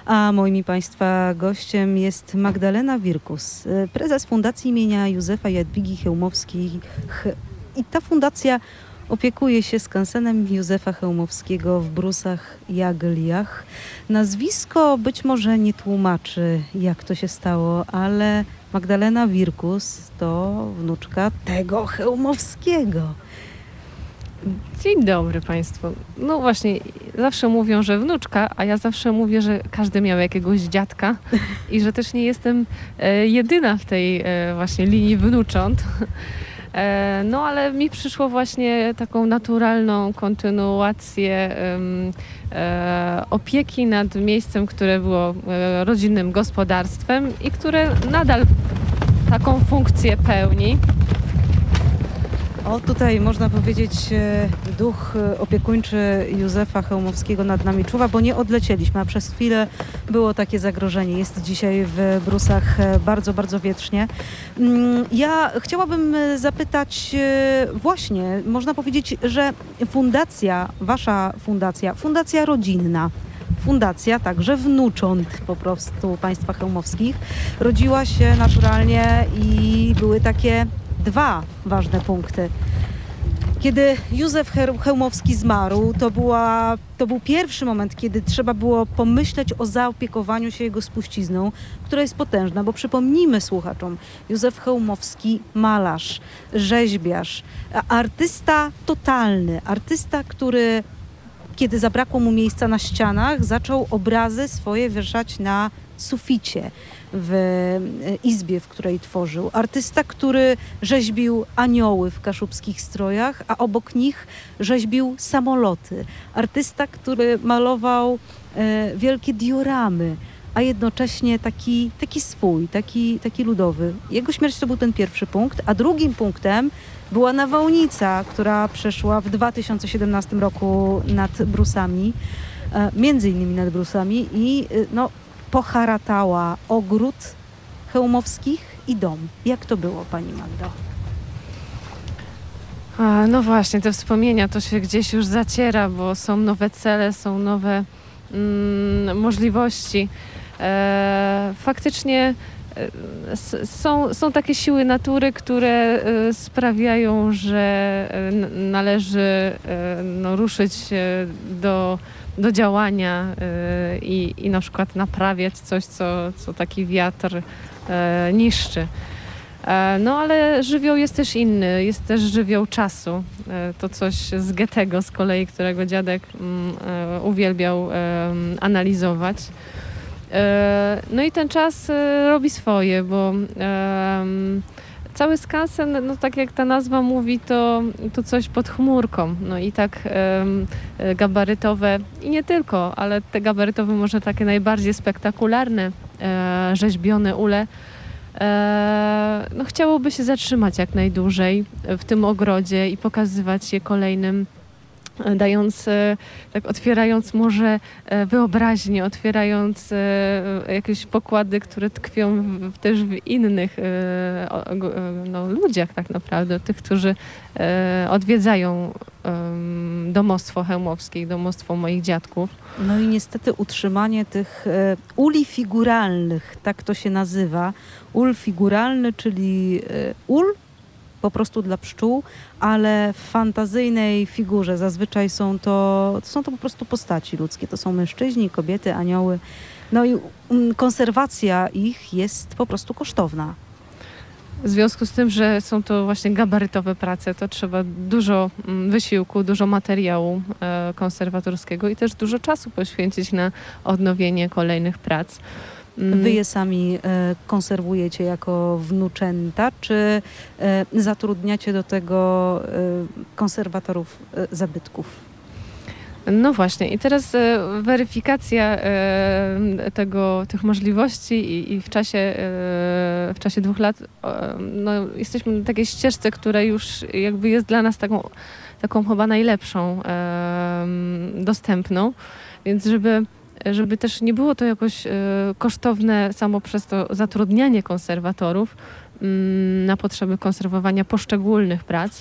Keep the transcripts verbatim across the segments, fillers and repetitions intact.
A moim i Państwa gościem jest Magdalena Wirkus, prezes Fundacji imienia Józefa Jadwigi Chełmowskiej. I ta fundacja opiekuje się skansenem Józefa Chełmowskiego w Brusach-Jagliach. Nazwisko być może nie tłumaczy, jak to się stało, ale Magdalena Wirkus to wnuczka tego Chełmowskiego. Dzień dobry Państwu. No właśnie, zawsze mówią, że wnuczka, a ja zawsze mówię, że każdy miał jakiegoś dziadka i że też nie jestem e, jedyna w tej e, właśnie linii wnucząt. E, no ale mi przyszło właśnie taką naturalną kontynuację e, opieki nad miejscem, które było e, rodzinnym gospodarstwem i które nadal taką funkcję pełni. O, tutaj można powiedzieć, duch opiekuńczy Józefa Chełmowskiego nad nami czuwa, bo nie odlecieliśmy, a przez chwilę było takie zagrożenie. Jest dzisiaj w Brusach bardzo, bardzo wietrznie. Ja chciałabym zapytać właśnie, można powiedzieć, że fundacja, wasza fundacja, fundacja rodzinna, fundacja także wnucząt po prostu państwa Chełmowskich, rodziła się naturalnie i były takie dwa ważne punkty. Kiedy Józef Chełmowski zmarł, to, była, to był pierwszy moment, kiedy trzeba było pomyśleć o zaopiekowaniu się jego spuścizną, która jest potężna, bo przypomnijmy słuchaczom, Józef Chełmowski, malarz, rzeźbiarz, artysta totalny, artysta, który kiedy zabrakło mu miejsca na ścianach, zaczął obrazy swoje wieszać na suficie w izbie, w której tworzył. Artysta, który rzeźbił anioły w kaszubskich strojach, a obok nich rzeźbił samoloty. Artysta, który malował e, wielkie dioramy, a jednocześnie taki, taki swój, taki, taki ludowy. Jego śmierć to był ten pierwszy punkt, a drugim punktem była nawałnica, która przeszła w dwa tysiące siedemnastym roku nad Brusami, e, między innymi nad Brusami i e, no, poharatała ogród Chełmowskich i dom. Jak to było, pani Magdo? A, no właśnie, te wspomnienia to się gdzieś już zaciera, bo są nowe cele, są nowe mm, możliwości. E, faktycznie e, s, są, są takie siły natury, które e, sprawiają, że e, n, należy e, no, ruszyć e, do do działania y, i, i na przykład naprawiać coś, co, co taki wiatr e, niszczy. E, no ale żywioł jest też inny, jest też żywioł czasu. E, to coś z Goethego z kolei, którego dziadek mm, e, uwielbiał e, analizować. E, no i ten czas e, robi swoje, bo e, cały skansen, no tak jak ta nazwa mówi, to, to coś pod chmurką. No i tak um, gabarytowe, i nie tylko, ale te gabarytowe może takie najbardziej spektakularne, e, rzeźbione ule, e, no chciałoby się zatrzymać jak najdłużej w tym ogrodzie i pokazywać je kolejnym, dając, tak otwierając może wyobraźnię, otwierając jakieś pokłady, które tkwią w, też w innych no, ludziach tak naprawdę, tych, którzy odwiedzają domostwo chełmowskie, domostwo moich dziadków. No i niestety utrzymanie tych uli figuralnych, tak to się nazywa. Ul figuralny, czyli ul po prostu dla pszczół, ale w fantazyjnej figurze. Zazwyczaj są to, są to po prostu postaci ludzkie. To są mężczyźni, kobiety, anioły. No i konserwacja ich jest po prostu kosztowna. W związku z tym, że są to właśnie gabarytowe prace, to trzeba dużo wysiłku, dużo materiału e, konserwatorskiego i też dużo czasu poświęcić na odnowienie kolejnych prac. Wy je sami e, konserwujecie jako wnuczęta, czy e, zatrudniacie do tego e, konserwatorów e, zabytków? No właśnie i teraz e, weryfikacja e, tego, tych możliwości i, i w czasie, e, w czasie dwóch lat e, no, jesteśmy na takiej ścieżce, która już jakby jest dla nas taką, taką chyba najlepszą, e, dostępną, więc żeby żeby też nie było to jakoś e, kosztowne samo przez to zatrudnianie konserwatorów m, na potrzeby konserwowania poszczególnych prac,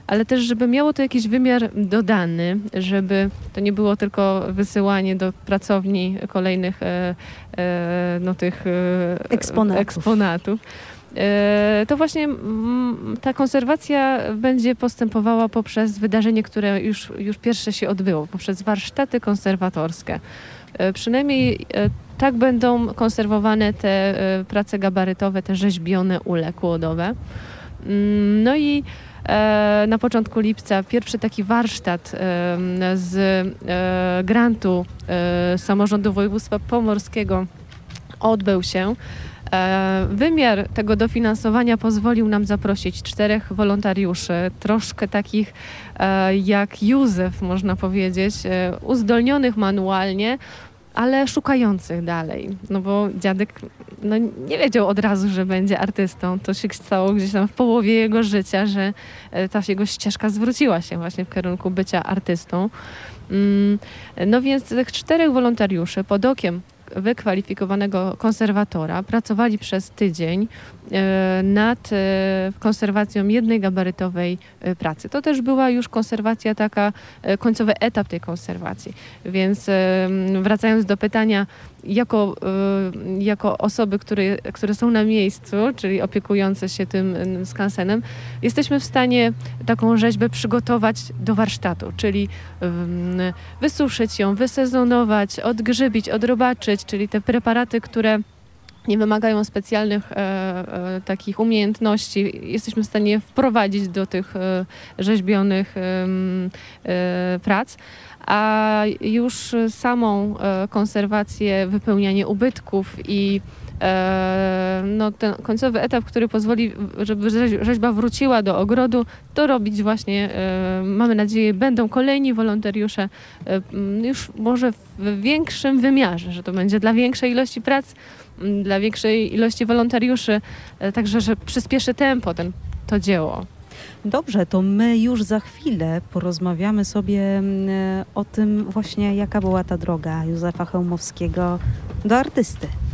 ale też żeby miało to jakiś wymiar dodany, żeby to nie było tylko wysyłanie do pracowni kolejnych e, e, no, tych e, Eksponatów. eksponatów. E, To właśnie mm, ta konserwacja będzie postępowała poprzez wydarzenie, które już, już pierwsze się odbyło, poprzez warsztaty konserwatorskie. E, Przynajmniej e, tak będą konserwowane te e, prace gabarytowe, te rzeźbione ule kłodowe. Mm, No i e, na początku lipca pierwszy taki warsztat e, z e, grantu e, samorządu województwa pomorskiego odbył się. E, Wymiar tego dofinansowania pozwolił nam zaprosić czterech wolontariuszy, troszkę takich e, jak Józef, można powiedzieć, e, uzdolnionych manualnie, ale szukających dalej. No bo dziadek no, nie wiedział od razu, że będzie artystą. To się stało gdzieś tam w połowie jego życia, że e, ta jego ścieżka zwróciła się właśnie w kierunku bycia artystą. Mm, No więc tych czterech wolontariuszy pod okiem wykwalifikowanego konserwatora pracowali przez tydzień e, nad e, konserwacją jednej gabarytowej e, pracy. To też była już konserwacja taka, e, końcowy etap tej konserwacji. Więc e, wracając do pytania, jako, e, jako osoby, które, które są na miejscu, czyli opiekujące się tym e, skansenem, jesteśmy w stanie taką rzeźbę przygotować do warsztatu, czyli em, wysuszyć ją, wysezonować, odgrzybić, odrobaczyć, czyli te preparaty, które nie wymagają specjalnych e, e, takich umiejętności, jesteśmy w stanie wprowadzić do tych e, rzeźbionych em, e, prac. A już samą e, konserwację, wypełnianie ubytków i e, no, ten końcowy etap, który pozwoli, żeby rzeź- rzeźba wróciła do ogrodu, to robić właśnie, e, mamy nadzieję, będą kolejni wolontariusze, e, m, już może w większym wymiarze, że to będzie dla większej ilości prac, m, dla większej ilości wolontariuszy, e, także, że przyspieszy tempo ten, to dzieło. Dobrze, to my już za chwilę porozmawiamy sobie mm, o tym właśnie, jaka była ta droga Józefa Chełmowskiego do artysty.